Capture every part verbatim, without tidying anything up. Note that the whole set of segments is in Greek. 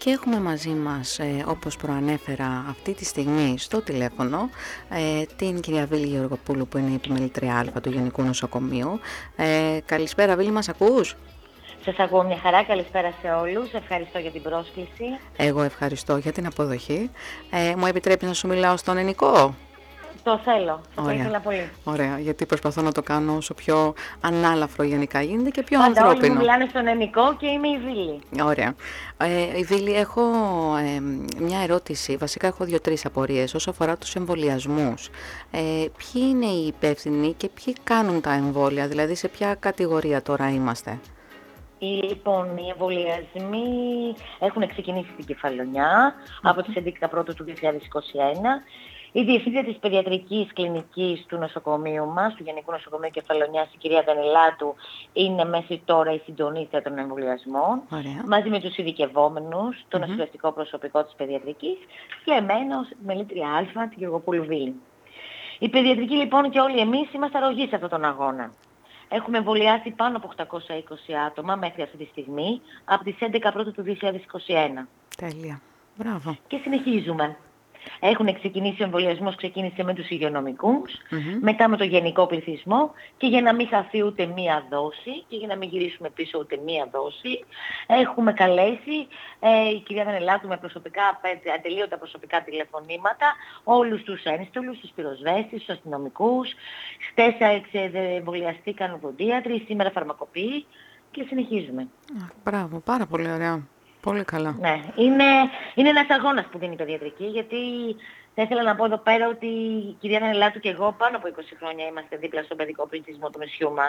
Και έχουμε μαζί μας, ε, όπως προανέφερα αυτή τη στιγμή στο τηλέφωνο, ε, την κυρία Βίλη Γεωργοπούλου, που είναι η επιμελήτρια Α του Γενικού Νοσοκομείου. Ε, καλησπέρα Βίλη, μας ακούς? Σας ακούω, μια χαρά. Καλησπέρα σε όλους. Ευχαριστώ για την πρόσκληση. Εγώ ευχαριστώ για την αποδοχή. Ε, μου επιτρέπεις να σου μιλάω στον ελληνικό? Το θέλω. Το Ωραία. ήθελα πολύ. Ωραία, γιατί προσπαθώ να το κάνω όσο πιο ανάλαφρο γενικά γίνεται και πιο Πάντα ανθρώπινο. Όλοι μου μιλάνε στον ελληνικό και είμαι η Βίλη. Ωραία. Ε, η Βίλη, έχω ε, μια ερώτηση. Βασικά έχω δύο-τρεις απορίες όσο αφορά τους εμβολιασμούς. Ε, ποιοι είναι οι υπεύθυνοι και ποιοι κάνουν τα εμβόλια, δηλαδή σε ποια κατηγορία τώρα είμαστε? Λοιπόν, οι εμβολιασμοί έχουν ξεκινήσει στην Κεφαλονιά mm-hmm. από τις έντεκα Πρώτου του δύο χιλιάδες είκοσι ένα. Η διευθύντρια της παιδιατρικής κλινικής του νοσοκομείου μας, του Γενικού Νοσοκομείου Κεφαλονιάς, η κυρία Δανιλάτου, είναι μέχρι τώρα η συντονίστρια των εμβολιασμών, Ωραία. μαζί με τους ειδικευόμενους, το mm-hmm. νοσηλευτικό προσωπικό της παιδιατρικής και εμένα ως μελήτρια Α, την Γεωργοπούλου Βίλη. Η παιδιατρική λοιπόν και όλοι εμείς είμαστε αρρωγοί σε αυτόν τον αγώνα. Έχουμε εμβολιάσει πάνω από οκτακόσια είκοσι άτομα μέχρι αυτή τη στιγμή, από τις έντεκα Πρώτου του δύο χιλιάδες είκοσι ένα. Τέλεια. Μπράβο. Και συνεχίζουμε. Έχουν ξεκινήσει ο εμβολιασμός, ξεκίνησε με τους υγειονομικούς, mm-hmm. μετά με το γενικό πληθυσμό και για να μην χαθεί ούτε μία δόση και για να μην γυρίσουμε πίσω ούτε μία δόση, έχουμε καλέσει ε, η κυρία Δανελάτου με προσωπικά, ατελείωτα προσωπικά τηλεφωνήματα, όλους τους ένστολους, τους πυροσβέστες, τους αστυνομικούς. Χτες εμβολιαστήκαν οδοντίατροι, σήμερα φαρμακοποιοί και συνεχίζουμε. Μπράβο, πάρα πολύ ωραία. Πολύ καλά. Ναι, είναι, είναι ένας αγώνας που δίνει η παιδιατρική, γιατί θα ήθελα να πω εδώ πέρα ότι η κυρία Δανελάτου και εγώ πάνω από είκοσι χρόνια είμαστε δίπλα στον παιδικό πληθυσμό του νησιού μας.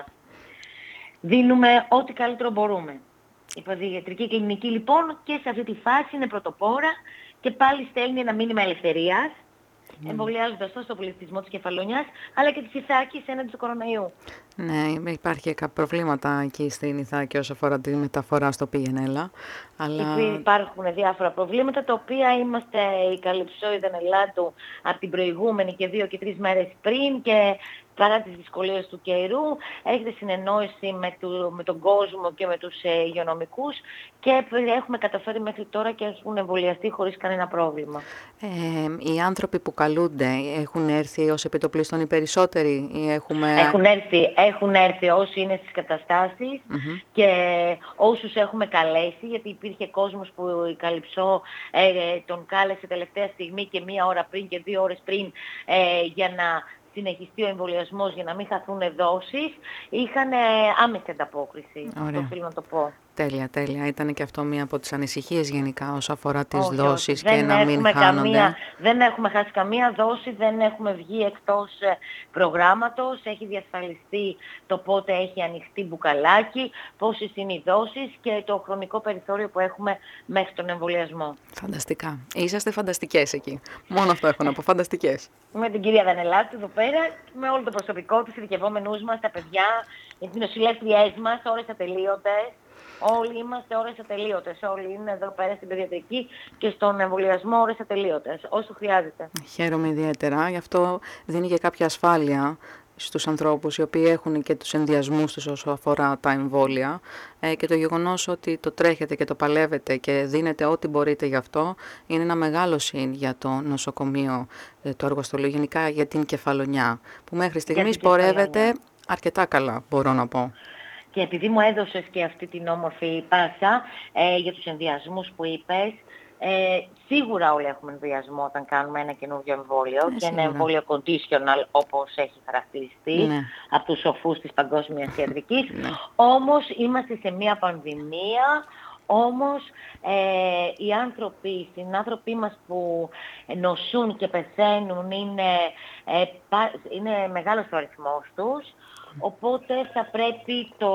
Δίνουμε ό,τι καλύτερο μπορούμε. Η παιδιατρική κλινική λοιπόν και σε αυτή τη φάση είναι πρωτοπόρα και πάλι στέλνει ένα μήνυμα ελευθερίας, mm. εμβολιάζοντας τόσο τον πληθυσμό της Κεφαλονιάς, αλλά και της Ιθάκης έναντι του κορονοϊού. Ναι, υπάρχει κάποια προβλήματα εκεί στην Ιθάκη όσο αφορά τη μεταφορά στο Πηγενέλα. Αλλά... Υπάρχουν διάφορα προβλήματα, τα οποία είμαστε η Καλυψό, η Δανελάτου από την προηγούμενη και δύο και τρεις μέρες πριν και παρά τις δυσκολίες του καιρού έχετε συνεννόηση με, του, με τον κόσμο και με τους ε, υγειονομικούς και έχουμε καταφέρει μέχρι τώρα και έχουν εμβολιαστεί χωρίς κανένα πρόβλημα. Ε, οι άνθρωποι που καλούνται έχουν έρθει ως επιτοπλίστων οι περισσότεροι ή έχουμε... Έχουν έρθει, έχουν έρθει όσοι είναι στις καταστάσεις mm-hmm. και όσους έχουμε καλέσει, γιατί υπήρχε κόσμος που η Καλυψό ε, τον κάλεσε τελευταία στιγμή και μία ώρα πριν και δύο ώρες πριν ε, για να συνεχιστεί ο εμβολιασμός, για να μην χαθούν δόσεις, είχαν ε, άμεση ανταπόκριση. Ωραία. Το θέλω να το πω. Τέλεια, τέλεια. Ήταν και αυτό μία από τις ανησυχίες γενικά όσο αφορά τις όχι, δόσεις όχι. και να μην χάνονται. Καμία, δεν έχουμε χάσει καμία δόση, δεν έχουμε βγει εκτός προγράμματος, έχει διασφαλιστεί το πότε έχει ανοιχτεί μπουκαλάκι, πόσες είναι οι δόσεις και το χρονικό περιθώριο που έχουμε μέχρι τον εμβολιασμό. Φανταστικά. Είσαστε φανταστικές εκεί. Μόνο αυτό έχω να πω, φανταστικές. Με την κυρία Δανελάτου εδώ πέρα, με όλο το προσωπικό τους, οι ειδικευόμενούς μας, τα παιδιά, οι νοσηλεύτριές μας, ώρες ατελείωτες. Όλοι είμαστε ώρες ατελείωτες. Όλοι είναι εδώ πέρα στην παιδιατρική και στον εμβολιασμό ώρες ατελείωτες, όσο χρειάζεται. Χαίρομαι ιδιαίτερα. Γι' αυτό δίνει και κάποια ασφάλεια στους ανθρώπους οι οποίοι έχουν και τους ενδιασμούς τους όσο αφορά τα εμβόλια ε, και το γεγονός ότι το τρέχετε και το παλεύετε και δίνετε ό,τι μπορείτε γι' αυτό είναι ένα μεγάλο συν για το νοσοκομείο, ε, το εργοστολείο, γενικά για την Κεφαλονιά, που μέχρι στιγμής πορεύεται αρκετά καλά, μπορώ να πω. Και επειδή μου έδωσες και αυτή την όμορφη πάσα ε, για τους ενδιασμούς που είπες, ε, σίγουρα όλοι έχουμε ενδιασμό όταν κάνουμε ένα καινούργιο εμβόλιο ε, και ένα εμβόλιο conditional όπως έχει χαρακτηριστεί ναι. από τους σοφούς της παγκόσμιας ιατρικής. Ναι. Όμως είμαστε σε μια πανδημία, όμως ε, οι άνθρωποι, οι συνάνθρωποι μας που νοσούν και πεθαίνουν είναι, ε, πα, είναι μεγάλος ο αριθμός τους. Οπότε θα πρέπει το...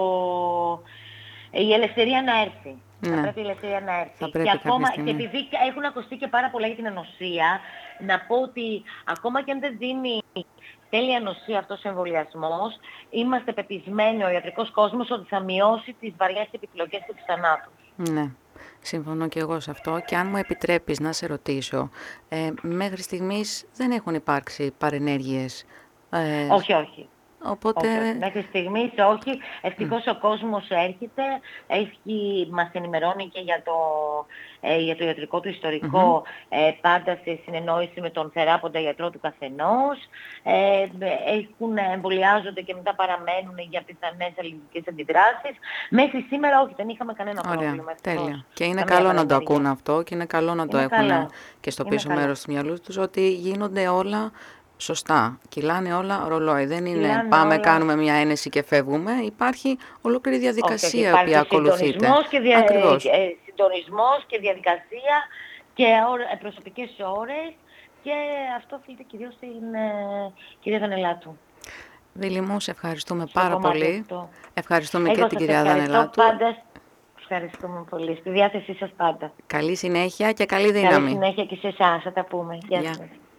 η ελευθερία να έρθει. Ναι. Θα πρέπει η ελευθερία να έρθει. Και, ακόμα... και επειδή έχουν ακουστεί και πάρα πολλά για την ανοσία, να πω ότι ακόμα και αν δεν δίνει τέλεια ανοσία αυτός ο εμβολιασμός, είμαστε πεπισμένοι ο ιατρικός κόσμος ότι θα μειώσει τις βαριές επιλογές και τους θανάτους. Ναι. Συμφωνώ και εγώ σε αυτό και αν μου επιτρέπεις να σε ρωτήσω, ε, μέχρι στιγμής δεν έχουν υπάρξει παρενέργειες. Ε... Όχι, όχι. Οπότε... Όχι, μέχρι στιγμής όχι. Ευτυχώς mm. ο κόσμος έρχεται, έχει, μας ενημερώνει και για το, ε, για το ιατρικό του ιστορικό, mm-hmm. ε, πάντα σε συνεννόηση με τον θεράποντα γιατρό του καθενός. Ε, έχουν, εμβολιάζονται και μετά παραμένουν για πιθανές αλληλικές αντιδράσεις. Μέχρι σήμερα όχι, δεν είχαμε κανένα Ωραία, πρόβλημα. Τέλεια. Ευτυχώς. Και είναι καλό να το ακούν αυτό και είναι καλό να το είναι έχουν καλό. και στο είναι πίσω καλό. μέρος του μυαλού τους, ότι γίνονται όλα σωστά. Κυλάνε όλα ρολόι. Δεν είναι Κυλάνε πάμε, όλα... κάνουμε μια ένεση και φεύγουμε. Υπάρχει ολόκληρη διαδικασία όχι, που ακολουθείται. Συντονισμός και, δια... Ακριβώς. ε, συντονισμός και διαδικασία και προσωπικές ώρες και αυτό οφείλεται κυρίως στην ε, κυρία Δανελάτου. Βίλη μου, σε ευχαριστούμε Στο πάρα πολύ. Αυτό. Ευχαριστούμε Εγώ και την κυρία Δανελάτου. Πάντα. Ευχαριστούμε πολύ. Στη διάθεσή σας πάντα. Καλή συνέχεια και καλή δύναμη. Καλή συνέχεια και σε εσάς. Θα τα πούμε. Γεια σας.